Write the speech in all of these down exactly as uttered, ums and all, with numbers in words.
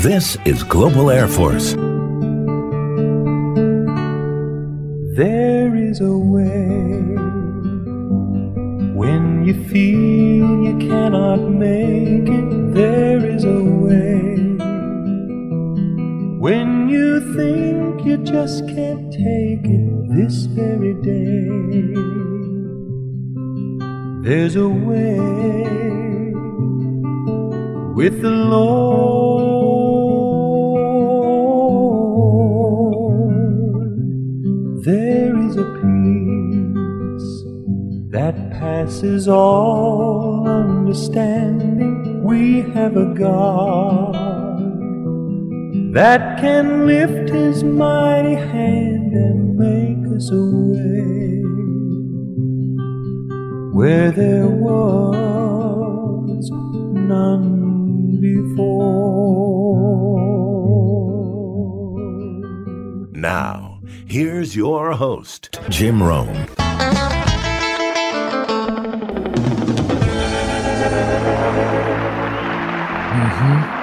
This is Global Air Force. There is a way when you feel you cannot make it. There is a way when you think you just can't take it. This very day, there's a way with the Lord. There is a peace that passes all understanding. We have a God that can lift His mighty hand and make us a way where there was none before. Now, here's your host, Jim Rome. Mm-hmm.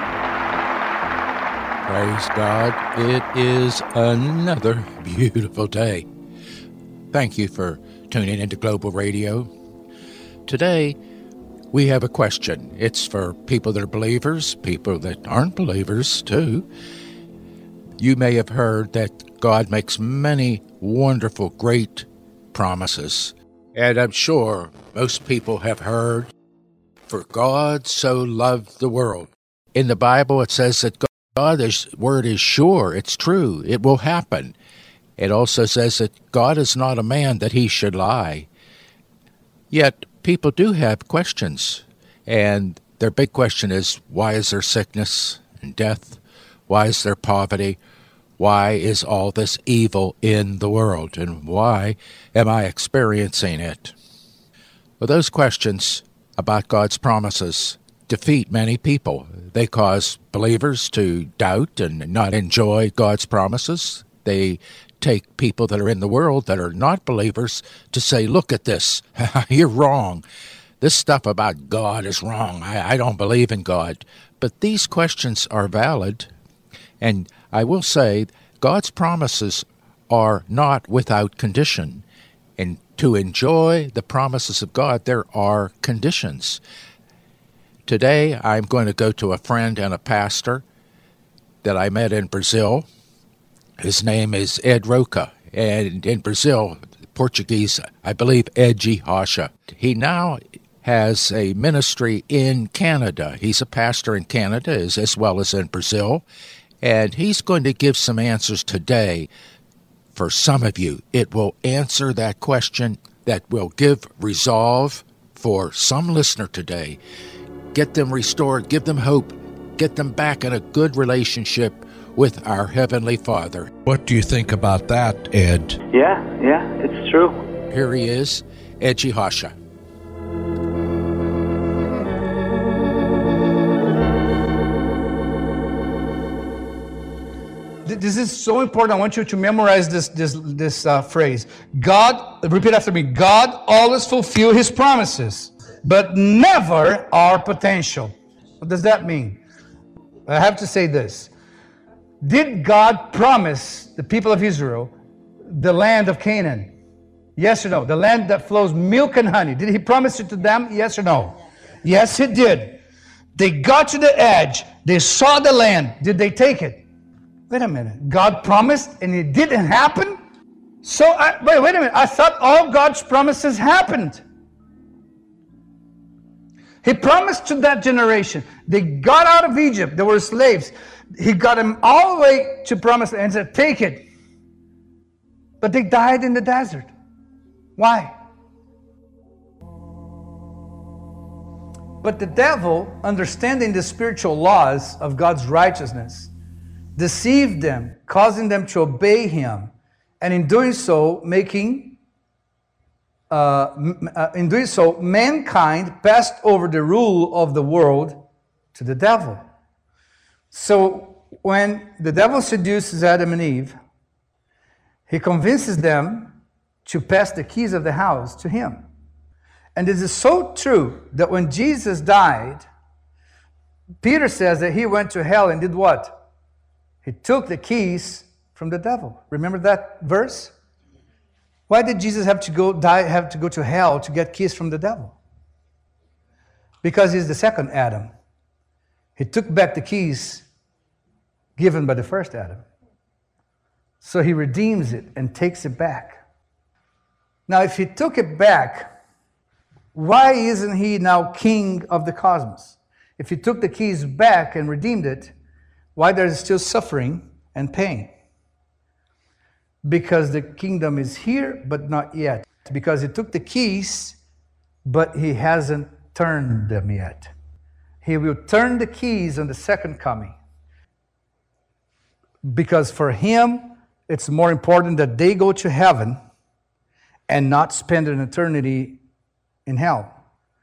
Praise God. It is another beautiful day. Thank you for tuning into Global Radio. Today, we have a question. It's for people that are believers, people that aren't believers, too. You may have heard that God makes many wonderful, great promises. And I'm sure most people have heard, for God so loved the world. In the Bible, it says that God God's word is sure, it's true, it will happen. It also says that God is not a man that he should lie. Yet, people do have questions, and their big question is, why is there sickness and death? Why is there poverty? Why is all this evil in the world, and why am I experiencing it? Well, those questions about God's promises defeat many people. They cause believers to doubt and not enjoy God's promises. They take people that are in the world that are not believers to say, look at this, you're wrong. This stuff about God is wrong. I, I don't believe in God. But these questions are valid, and I will say God's promises are not without condition. And to enjoy the promises of God, there are conditions. Today, I'm going to go to a friend and a pastor that I met in Brazil. His name is Ed Roca, and in Brazil, Portuguese, I believe Edgy Rocha. He now has a ministry in Canada. He's a pastor in Canada as, as well as in Brazil, and he's going to give some answers today for some of you. It will answer that question, that will give resolve for some listener today. Get them restored, give them hope, get them back in a good relationship with our Heavenly Father. What do you think about that, Ed? Yeah, yeah, it's true. Here he is, Edgy Rocha. This is so important. I want you to memorize this this this uh, phrase. God, repeat after me. God always fulfills His promises, but never our potential. What does that mean? I have to say this. Did God promise the people of Israel the land of Canaan? Yes or no? The land that flows milk and honey. Did He promise it to them? Yes or no? Yes, He did. They got to the edge. They saw the land. Did they take it? Wait a minute. God promised and it didn't happen? So, I, wait, wait a minute. I thought all God's promises happened. He promised to that generation. They got out of Egypt. They were slaves. He got them all the way to promise and said, take it. But they died in the desert. Why? But the devil, understanding the spiritual laws of God's righteousness, deceived them, causing them to obey Him, and in doing so, making, uh, uh, in doing so, mankind passed over the rule of the world to the devil. So when the devil seduces Adam and Eve, he convinces them to pass the keys of the house to him. And this is so true that when Jesus died, Peter says that he went to hell and did what? He took the keys from the devil. Remember that verse? Why did Jesus have to go die, have to go to hell to get keys from the devil? Because he's the second Adam. He took back the keys given by the first Adam. So he redeems it and takes it back. Now, if he took it back, why isn't he now king of the cosmos? If he took the keys back and redeemed it, why there is still suffering and pain? Because the kingdom is here, but not yet. Because he took the keys, but he hasn't turned them yet. He will turn the keys on the second coming. Because for him, it's more important that they go to heaven and not spend an eternity in hell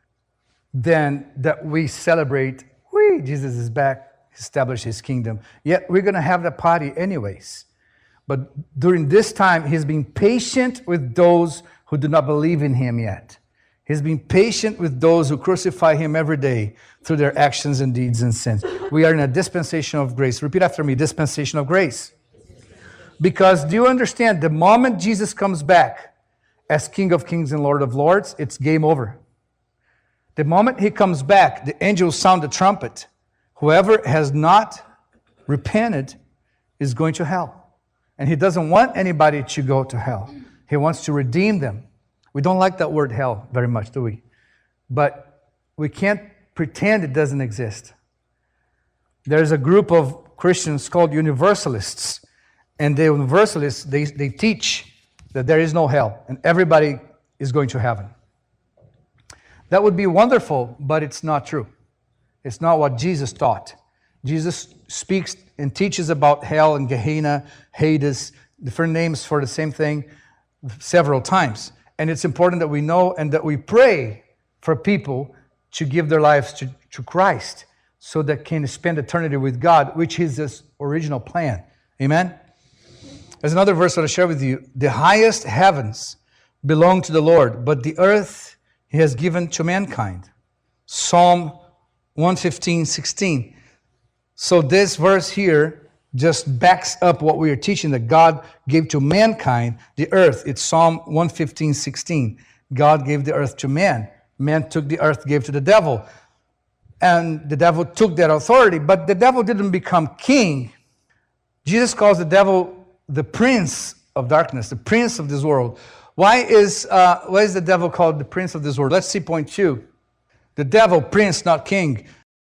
than that we celebrate, whee, Jesus is back, establish his kingdom. Yet we're going to have the party anyways. But during this time, he's being patient with those who do not believe in him yet. He's being patient with those who crucify him every day through their actions and deeds and sins. We are in a dispensation of grace. Repeat after me, dispensation of grace. Because do you understand, the moment Jesus comes back as King of Kings and Lord of Lords, it's game over. The moment he comes back, the angels sound the trumpet. Whoever has not repented is going to hell. And he doesn't want anybody to go to hell. He wants to redeem them. We don't like that word hell very much, do we? But we can't pretend it doesn't exist. There's a group of Christians called Universalists. And the Universalists, they, they teach that there is no hell and everybody is going to heaven. That would be wonderful, but it's not true. It's not what Jesus taught. Jesus speaks and teaches about hell and Gehenna, Hades, different names for the same thing several times. And it's important that we know and that we pray for people to give their lives to, to Christ so that they can spend eternity with God, which is His original plan. Amen? There's another verse that I'll share with you. The highest heavens belong to the Lord, but the earth He has given to mankind. Psalm one fifteen, sixteen. So this verse here just backs up what we are teaching, that God gave to mankind the earth. It's Psalm one fifteen, sixteen. God gave the earth to man. Man took the earth, gave to the devil. And the devil took that authority, but the devil didn't become king. Jesus calls the devil the prince of darkness, the prince of this world. Why is, uh, why is the devil called the prince of this world? Let's see point two. The devil, prince, not king.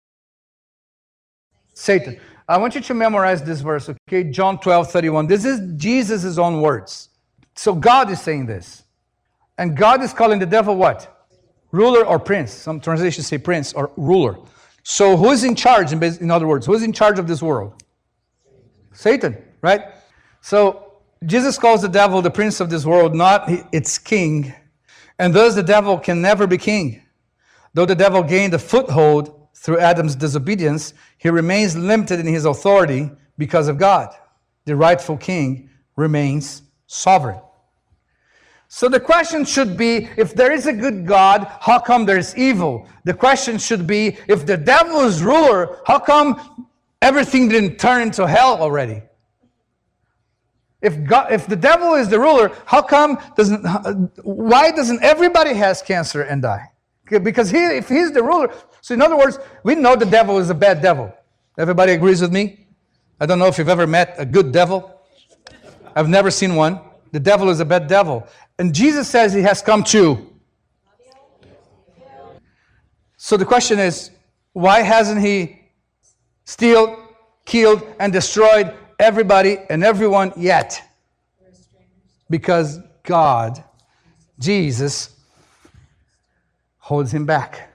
Satan. I want you to memorize this verse, okay? John twelve, thirty-one. This is Jesus' own words. So God is saying this. And God is calling the devil what? Ruler or prince. Some translations say prince or ruler. So who is in charge, in, in other words? Who is in charge of this world? Satan, right? So Jesus calls the devil the prince of this world, not its king. And thus the devil can never be king. Though the devil gained a foothold through Adam's disobedience, he remains limited in his authority because of God. The rightful king remains sovereign. So the question should be, if there is a good God, how come there's evil? The question should be, if the devil is ruler, how come everything didn't turn into hell already? If God, if the devil is the ruler, how come doesn't? Why doesn't everybody has cancer and die? Because he, if he's the ruler, so in other words, we know the devil is a bad devil. Everybody agrees with me? I don't know if you've ever met a good devil. I've never seen one. The devil is a bad devil. And Jesus says he has come to. So the question is, why hasn't he stealed, killed, and destroyed everybody and everyone yet? Because God, Jesus, holds him back.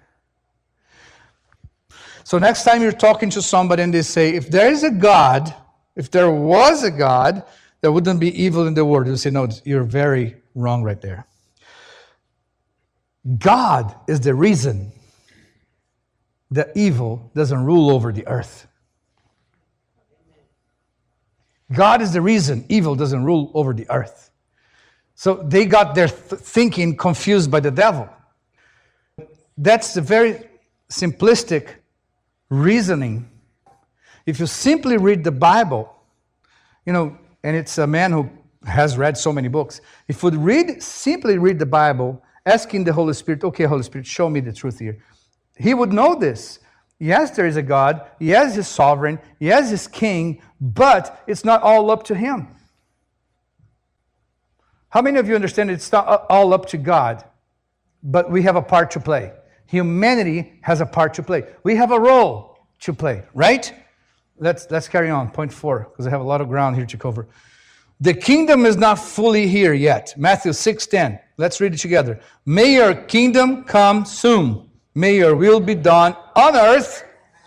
So next time you're talking to somebody and they say, if there is a God, if there was a God, there wouldn't be evil in the world. You say, no, you're very wrong right there. God is the reason that evil doesn't rule over the earth. God is the reason evil doesn't rule over the earth. So they got their th- thinking confused by the devil. That's a very simplistic reasoning. If you simply read the Bible, you know, and it's a man who has read so many books. If you would read, simply read the Bible, asking the Holy Spirit, okay, Holy Spirit, show me the truth here. He would know this. Yes, there is a God. Yes, He's sovereign. Yes, He's king. But it's not all up to Him. How many of you understand it's not all up to God, but we have a part to play? Humanity has a part to play. We have a role to play, right? Let's, let's carry on. Point four, because I have a lot of ground here to cover. The kingdom is not fully here yet. Matthew six ten. Let's read it together. May your kingdom come soon. May your will be done on earth.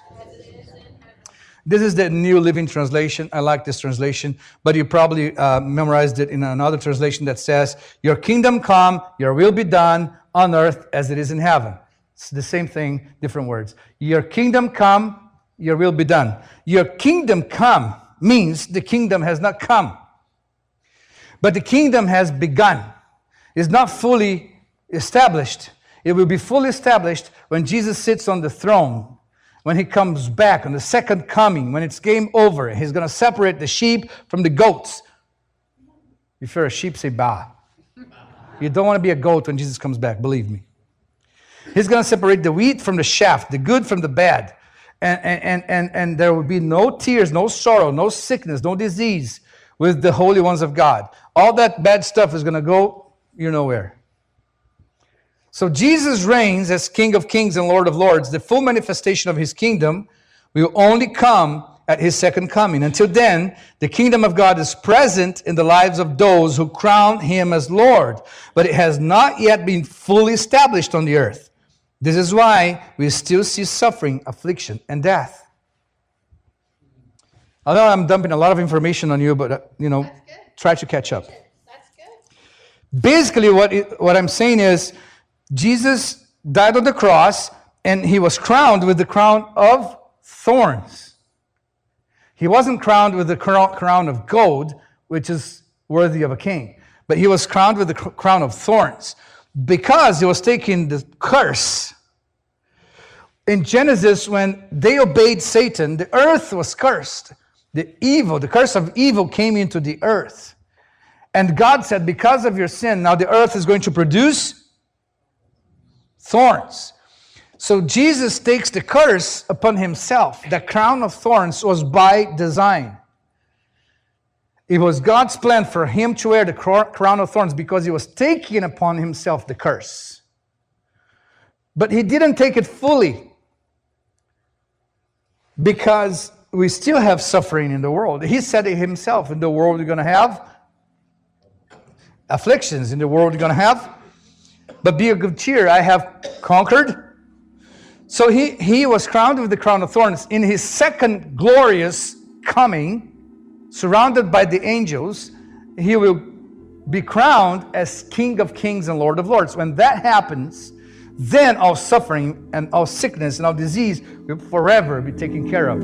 This is the New Living Translation. I like this translation, but you probably uh, memorized it in another translation that says, your kingdom come, your will be done on earth as it is in heaven. It's the same thing, different words. Your kingdom come, your will be done. Your kingdom come means the kingdom has not come, but the kingdom has begun. It's not fully established. It will be fully established when Jesus sits on the throne, when He comes back on the second coming, when it's game over. He's going to separate the sheep from the goats. If you're a sheep, say bah. You don't want to be a goat when Jesus comes back, believe me. He's going to separate the wheat from the chaff, the good from the bad. And, and, and, and there will be no tears, no sorrow, no sickness, no disease with the holy ones of God. All that bad stuff is going to go, you know where. So Jesus reigns as King of Kings and Lord of Lords. The full manifestation of His kingdom will only come at His second coming. Until then, the kingdom of God is present in the lives of those who crown Him as Lord, but it has not yet been fully established on the earth. This is why we still see suffering, affliction, and death. I know I'm dumping a lot of information on you, but, uh, you know, try to catch up. That's good. Basically, what it, what I'm saying is, Jesus died on the cross, and He was crowned with the crown of thorns. He wasn't crowned with the crown of gold, which is worthy of a king, but He was crowned with the crown of thorns because He was taking the curse. In Genesis, when they obeyed Satan, the earth was cursed. The evil, the curse of evil came into the earth. And God said, because of your sin, now the earth is going to produce thorns. So Jesus takes the curse upon Himself. The crown of thorns was by design. It was God's plan for Him to wear the crown of thorns because He was taking upon Himself the curse. But He didn't take it fully because we still have suffering in the world. He said it Himself, in the world you're going to have afflictions, in the world you're going to have, but be of good cheer, I have conquered. So he, he was crowned with the crown of thorns. In His second glorious coming, surrounded by the angels, He will be crowned as King of Kings and Lord of Lords. When that happens, then all suffering and all sickness and all disease will forever be taken care of.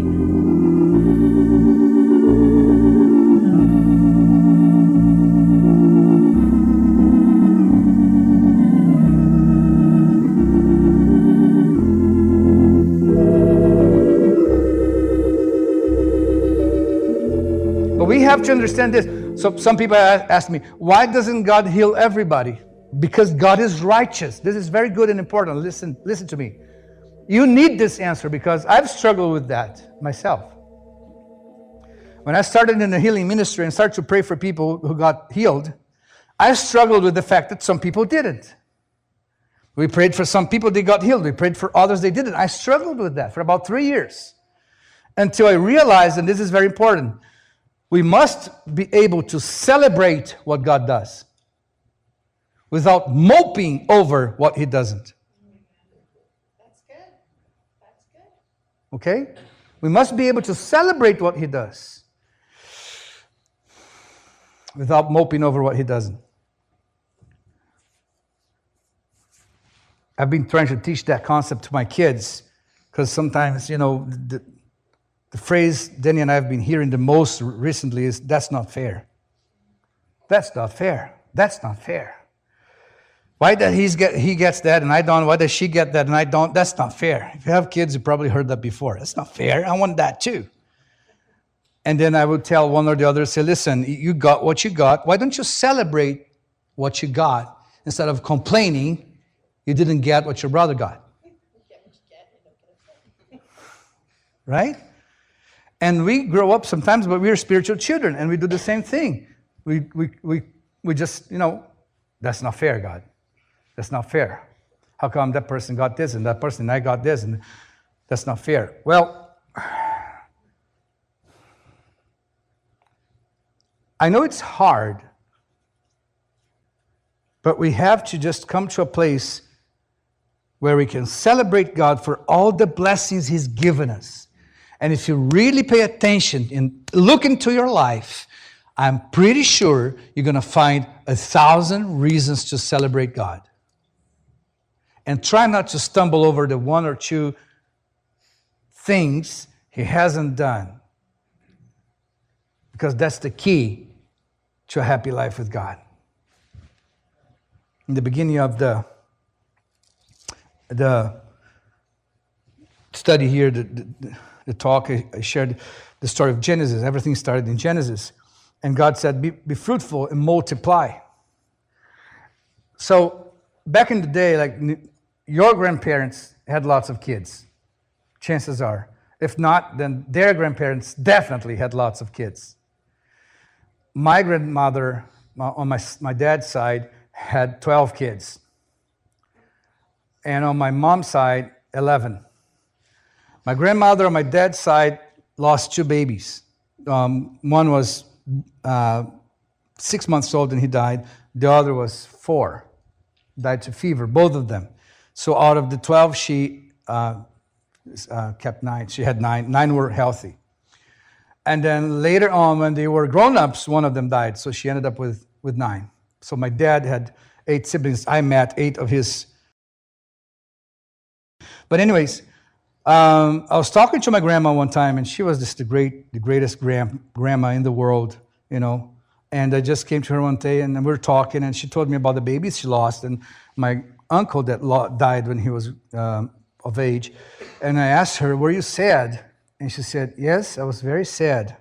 We have to understand this. So some people ask me, why doesn't God heal everybody? Because God is righteous. This is very good and important. Listen, listen to me. You need this answer because I've struggled with that myself. When I started in the healing ministry and started to pray for people who got healed, I struggled with the fact that some people didn't. We prayed for some people, they got healed. We prayed for others, they didn't. I struggled with that for about three years until I realized, and this is very important, we must be able to celebrate what God does without moping over what He doesn't. That's good. That's good. Okay? We must be able to celebrate what He does without moping over what He doesn't. I've been trying to teach that concept to my kids because sometimes, you know, the, the phrase Danny and I have been hearing the most recently is, that's not fair. That's not fair. That's not fair. Why does he get he gets that and I don't? Why does she get that and I don't? That's not fair. If you have kids, you probably heard that before. That's not fair. I want that too. And then I would tell one or the other, say, listen, you got what you got. Why don't you celebrate what you got instead of complaining you didn't get what your brother got? Right? And we grow up sometimes, but we're spiritual children, and we do the same thing. We we we we just, you know, that's not fair, God. That's not fair. How come that person got this and that person and I got this, and that's not fair? Well, I know it's hard, but we have to just come to a place where we can celebrate God for all the blessings He's given us. And if you really pay attention and look into your life, I'm pretty sure you're going to find a thousand reasons to celebrate God. And try not to stumble over the one or two things He hasn't done. Because that's the key to a happy life with God. In the beginning of the, the study here, the, the, the talk, I, I shared the story of Genesis. Everything started in Genesis. And God said, be, be fruitful and multiply. So back in the day, like your grandparents had lots of kids. Chances are. If not, then their grandparents definitely had lots of kids. My grandmother, on my, my dad's side, had twelve kids. And on my mom's side, eleven. My grandmother on my dad's side lost two babies. Um, one was uh, six months old and he died. The other was four. Died to fever, both of them. So out of the twelve, she uh, uh, kept nine. She had nine. Nine were healthy. And then later on, when they were grown-ups, one of them died. So she ended up with, with nine. So my dad had eight siblings. I met eight of his. But anyways, um, I was talking to my grandma one time, and she was just the great, the greatest grand, grandma in the world, you know. And I just came to her one day, and we were talking, and she told me about the babies she lost, and my uncle that lo- died when he was um, of age. And I asked her, were you sad? And she said, yes, I was very sad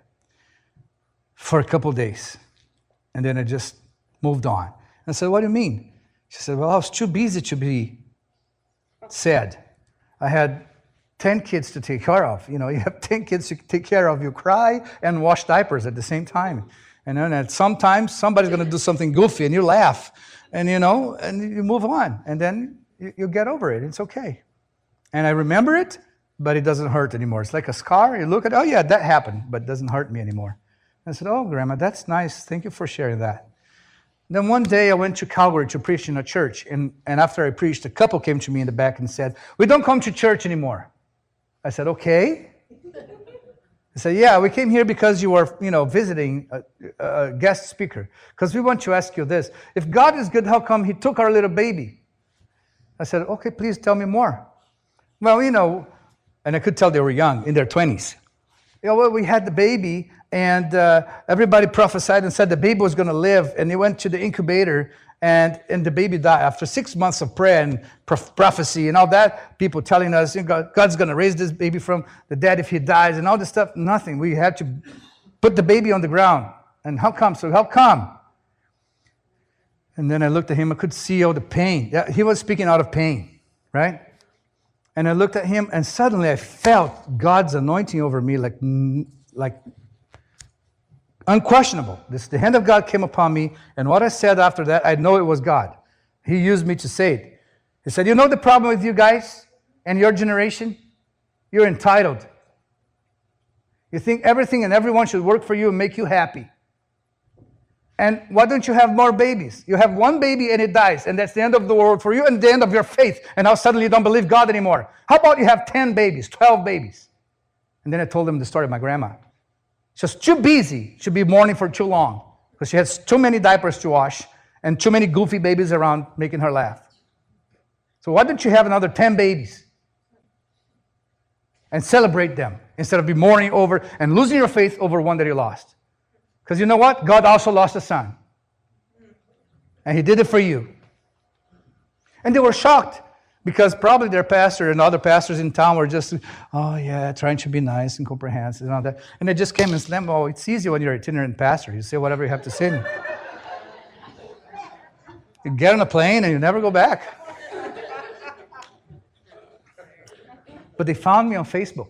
for a couple of days. And then I just moved on. I said, what do you mean? She said, well, I was too busy to be sad. I had ten kids to take care of. You know, you have ten kids to take care of. You cry and wash diapers at the same time. And then at sometimes somebody's going to do something goofy and you laugh. And, you know, and you move on. And then you, you get over it. It's okay. And I remember it, but it doesn't hurt anymore. It's like a scar. You look at it, oh, yeah, that happened, but it doesn't hurt me anymore. I said, oh, Grandma, that's nice. Thank you for sharing that. Then one day I went to Calgary to preach in a church. And, and after I preached, a couple came to me in the back and said, we don't come to church anymore. I said, okay. I said, yeah, we came here because you were, you know, visiting a, a guest speaker. Because we want to ask you this. If God is good, how come He took our little baby? I said, okay, please tell me more. Well, you know, and I could tell they were young, in their twenties. You know, well, we had the baby, and uh, everybody prophesied and said the baby was going to live, and they went to the incubator, and, and the baby died. After six months of prayer and prof- prophecy and all that, people telling us, you know, God, God's going to raise this baby from the dead if he dies, and all this stuff, nothing. We had to put the baby on the ground. And how come? So how come? And then I looked at him, I could see all the pain. Yeah, he was speaking out of pain, right? And I looked at him, and suddenly I felt God's anointing over me like, like unquestionable. This, the hand of God came upon me, and what I said after that, I know it was God. He used me to say it. He said, you know the problem with you guys and your generation? You're entitled. You think everything and everyone should work for you and make you happy. And why don't you have more babies? You have one baby and it dies, and that's the end of the world for you and the end of your faith. And now suddenly you don't believe God anymore. How about you have ten babies, twelve babies? And then I told him the story of my grandma. She was too busy to be mourning for too long because she has too many diapers to wash and too many goofy babies around making her laugh. So why don't you have another ten babies and celebrate them instead of be mourning over and losing your faith over one that you lost? Because you know what? God also lost a son. And He did it for you. And they were shocked because probably their pastor and other pastors in town were just, oh yeah, trying to be nice and comprehensive and all that. And they just came and slammed, oh, it's easy when you're an itinerant pastor. You say whatever you have to say. You get on a plane and you never go back. But they found me on Facebook.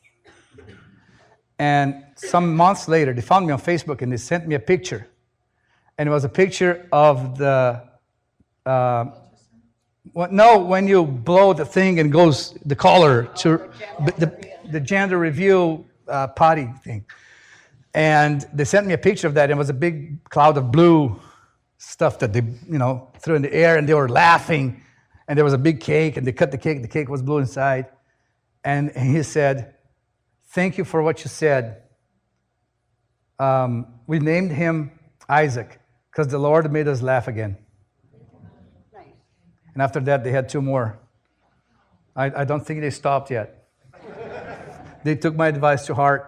And some months later, they found me on Facebook and they sent me a picture. And it was a picture of the, uh, well, no, when you blow the thing and goes the collar to the, the gender review uh, potty thing. And they sent me a picture of that. And it was a big cloud of blue stuff that they, you know, threw in the air, and they were laughing. And there was a big cake, and they cut the cake. The cake was blue inside. And he said, thank you for what you said. Um, we named him Isaac because the Lord made us laugh again. Nice. And after that, they had two more. I, I don't think they stopped yet. They took my advice to heart.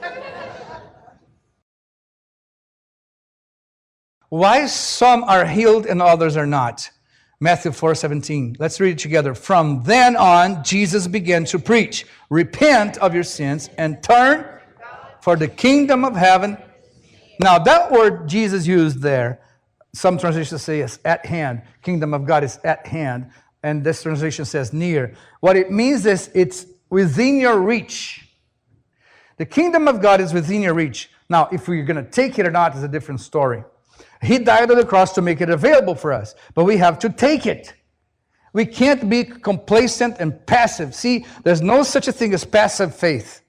Why some are healed and others are not? Matthew four seventeen. Let's read it together. From then on, Jesus began to preach, repent of your sins and turn, for the kingdom of heaven. Now, that word Jesus used there, some translations say is at hand. Kingdom of God is at hand. And this translation says near. What it means is it's within your reach. The kingdom of God is within your reach. Now, if we're going to take it or not is a different story. He died on the cross to make it available for us, but we have to take it. We can't be complacent and passive. See, there's no such a thing as passive faith.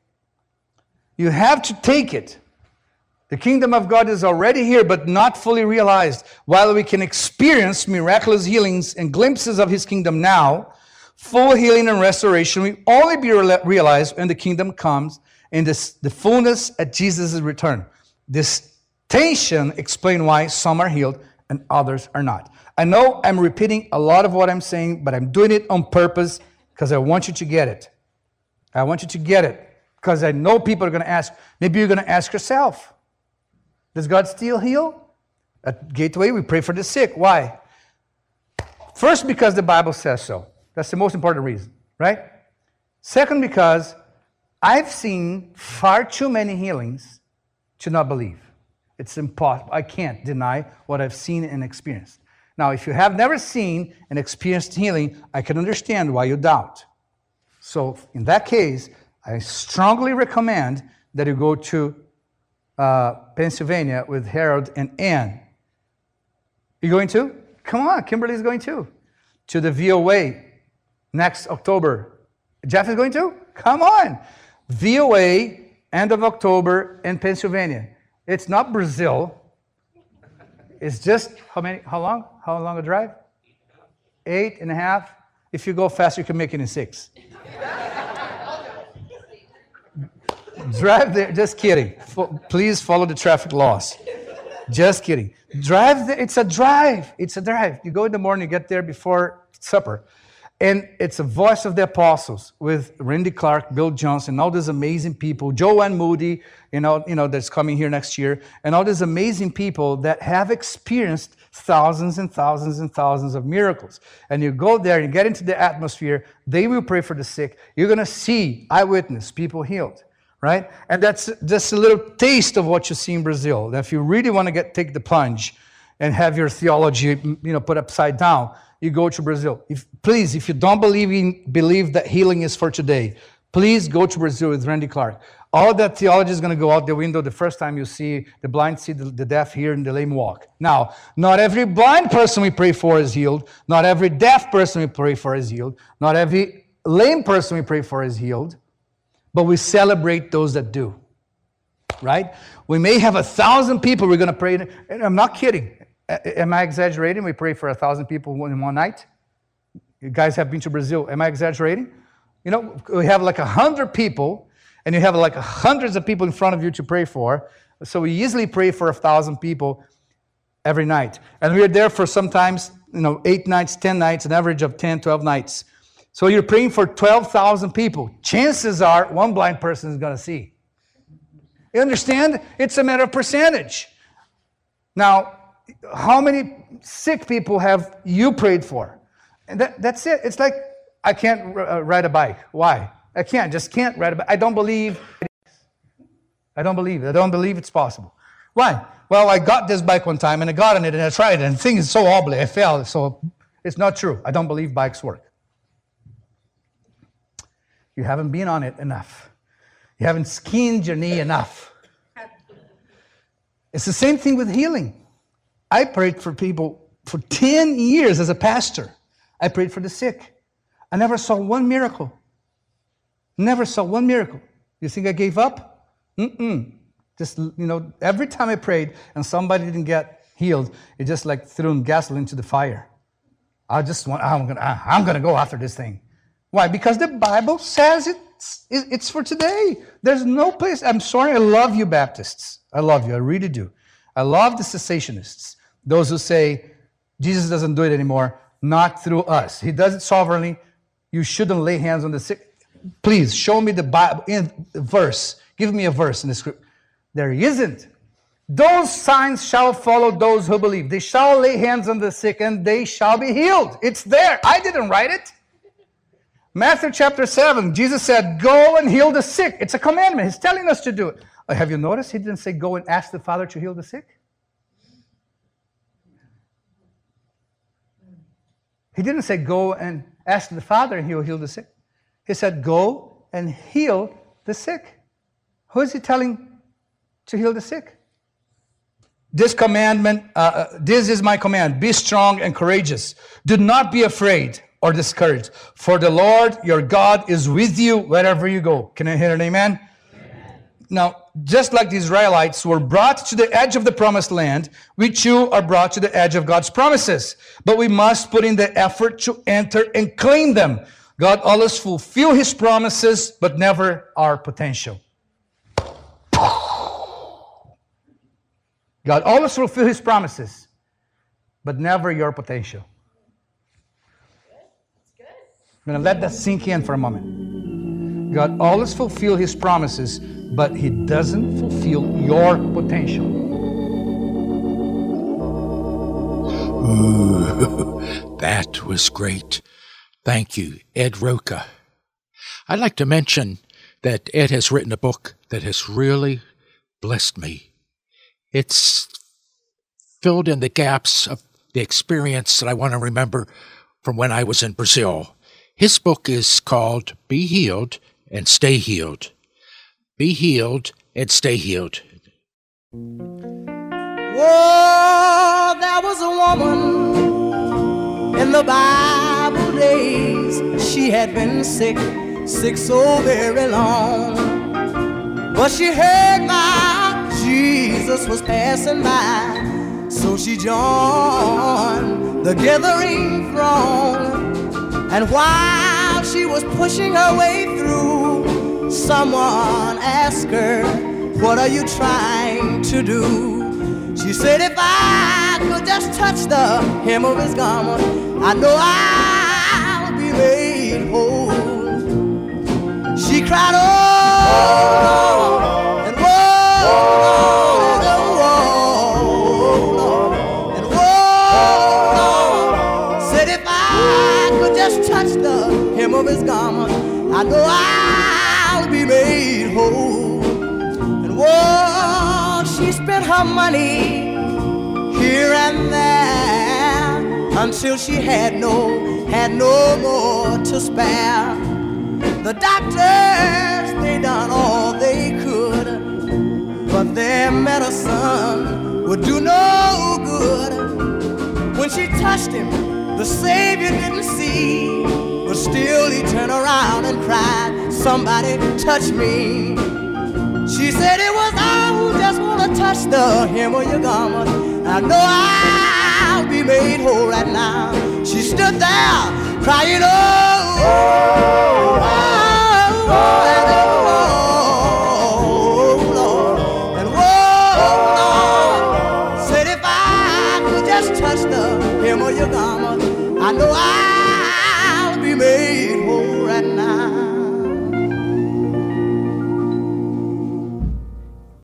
You have to take it. The kingdom of God is already here, but not fully realized. While we can experience miraculous healings and glimpses of His kingdom now, full healing and restoration will only be realized when the kingdom comes in this, the fullness at Jesus' return. This tension explains why some are healed and others are not. I know I'm repeating a lot of what I'm saying, but I'm doing it on purpose because I want you to get it. I want you to get it because I know people are going to ask. Maybe you're going to ask yourself, does God still heal? At Gateway, we pray for the sick. Why? First, because the Bible says so. That's the most important reason, right? Second, because I've seen far too many healings to not believe. It's impossible. I can't deny what I've seen and experienced. Now, if you have never seen and experienced healing, I can understand why you doubt. So, in that case, I strongly recommend that you go to uh, Pennsylvania with Harold and Ann. You going to? Come on, Kimberly's going to. To the V O A next October. Jeff is going to? Come on. V O A, end of October in Pennsylvania. It's not Brazil. It's just, how many, how long? How long a drive? Eight and a half. If you go fast, you can make it in six. Drive there, just kidding. Please follow the traffic laws. Just kidding. Drive there, it's a drive. It's a drive. You go in the morning, you get there before supper. And it's a Voice of the Apostles with Randy Clark, Bill Johnson, all these amazing people, Joanne Moody, you know, you know, that's coming here next year, and all these amazing people that have experienced thousands and thousands and thousands of miracles. And you go there and you get into the atmosphere, they will pray for the sick. You're going to see eyewitness, people healed, right? And that's just a little taste of what you see in Brazil. Now, if you really want to get take the plunge and have your theology, you know, put upside down, you go to Brazil. If, please, if you don't believe in, believe that healing is for today, please go to Brazil with Randy Clark. All that theology is going to go out the window the first time you see the blind see, the, the deaf hear, and the lame walk. Now, not every blind person we pray for is healed. Not every deaf person we pray for is healed. Not every lame person we pray for is healed. But we celebrate those that do. Right? We may have a thousand people we're going to pray. And I'm not kidding. Am I exaggerating? We pray for a thousand people in one night. You guys have been to Brazil. Am I exaggerating? You know, we have like a hundred people, and you have like hundreds of people in front of you to pray for. So we easily pray for a thousand people every night. And we are there for sometimes, you know, eight nights, ten nights, an average of ten, twelve nights. So you're praying for twelve thousand people. Chances are one blind person is going to see. You understand? It's a matter of percentage. Now, how many sick people have you prayed for? And that, that's it. It's like, I can't uh, ride a bike. Why? I can't, just can't ride a bike. I don't believe it is. I don't believe it. I don't believe it's possible. Why? Well, I got this bike one time, and I got on it, and I tried it, and the thing is so wobbly, I fell, so it's not true. I don't believe bikes work. You haven't been on it enough. You haven't skinned your knee enough. It's the same thing with healing. I prayed for people for ten years as a pastor. I prayed for the sick. I never saw one miracle. Never saw one miracle. You think I gave up? Mm-mm. Just, you know, every time I prayed and somebody didn't get healed, it just like threw gasoline to the fire. I just want, I'm gonna, I'm gonna go after this thing. Why? Because the Bible says it's, it's for today. There's no place. I'm sorry. I love you Baptists. I love you. I really do. I love the cessationists. Those who say Jesus doesn't do it anymore, not through us. He does it sovereignly. You shouldn't lay hands on the sick. Please show me the Bible in the verse. Give me a verse in the script. There isn't. Those signs shall follow those who believe. They shall lay hands on the sick and they shall be healed. It's there. I didn't write it. Matthew chapter seven, Jesus said, go and heal the sick. It's a commandment. He's telling us to do it. Have you noticed he didn't say go and ask the Father to heal the sick? He didn't say go and ask the Father and he will heal the sick. He said go and heal the sick. Who is he telling to heal the sick? This commandment, uh, this is my command. Be strong and courageous. Do not be afraid or discouraged. For the Lord your God is with you wherever you go. Can I hear an amen? Amen. Now, just like the Israelites were brought to the edge of the promised land, we too are brought to the edge of God's promises. But we must put in the effort to enter and claim them. God always fulfills his promises, but never our potential. God always fulfills his promises, but never your potential. I'm going to let that sink in for a moment. God always fulfills his promises, but he doesn't fulfill your potential. Ooh, that was great. Thank you, Ed Roca. I'd like to mention that Ed has written a book that has really blessed me. It's filled in the gaps of the experience that I want to remember from when I was in Brazil. His book is called Be Healed and Stay Healed. Be healed and stay healed. Whoa, there was a woman in the Bible days. She had been sick, sick so very long. But she heard my Jesus was passing by, so she joined the gathering throng. And while she was pushing her way through, someone asked her, what are you trying to do? She said, if I could just touch the hem of his garment, I know I'll be made whole. She cried, oh, Lord, and whoa, Lord, and whoa, Lord, and whoa, Lord. Said if I could just touch the hem of his garment, I know I'll be made whole. And whoa, she spent her money here and there until she had no, had no more to spare. The doctors, they done all they could, but their medicine would do no good. When she touched him, the Savior didn't see, but still he turned around and cried, somebody touch me. She said, it was I who just want to touch the hem of your garment. I know I'll be made whole right now. She stood there crying, oh, oh, oh, oh, and oh, Lord, and whoa, Lord. Said if I could just touch the hem of your garment, I know I'll be made